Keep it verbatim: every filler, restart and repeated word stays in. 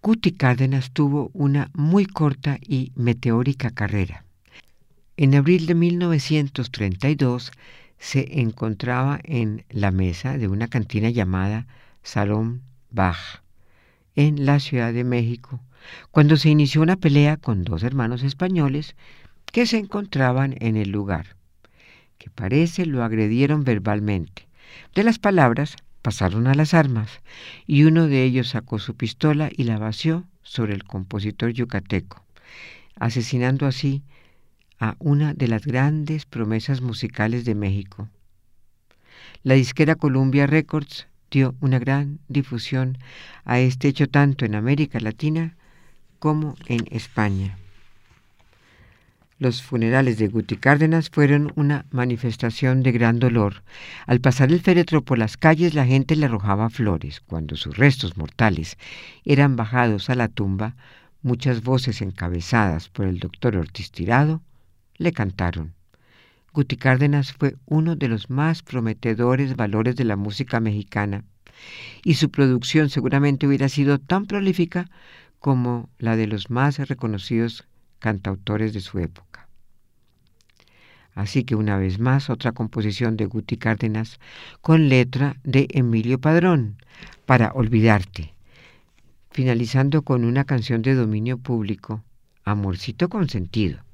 Guti Cárdenas tuvo una muy corta y meteórica carrera. En abril de mil novecientos treinta y dos se encontraba en la mesa de una cantina llamada Salón Bach, en la Ciudad de México, cuando se inició una pelea con dos hermanos españoles que se encontraban en el lugar, que parece lo agredieron verbalmente. De las palabras pasaron a las armas, y uno de ellos sacó su pistola y la vació sobre el compositor yucateco, asesinando así a una de las grandes promesas musicales de México. La disquera Columbia Records dio una gran difusión a este hecho tanto en América Latina como en España. Los funerales de Guti Cárdenas fueron una manifestación de gran dolor. Al pasar el féretro por las calles, la gente le arrojaba flores. Cuando sus restos mortales eran bajados a la tumba, muchas voces encabezadas por el doctor Ortiz Tirado le cantaron. Guti Cárdenas fue uno de los más prometedores valores de la música mexicana, y su producción seguramente hubiera sido tan prolífica como la de los más reconocidos cantautores de su época. Así que una vez más, otra composición de Guti Cárdenas con letra de Emilio Padrón, Para olvidarte, finalizando con una canción de dominio público, Amorcito consentido.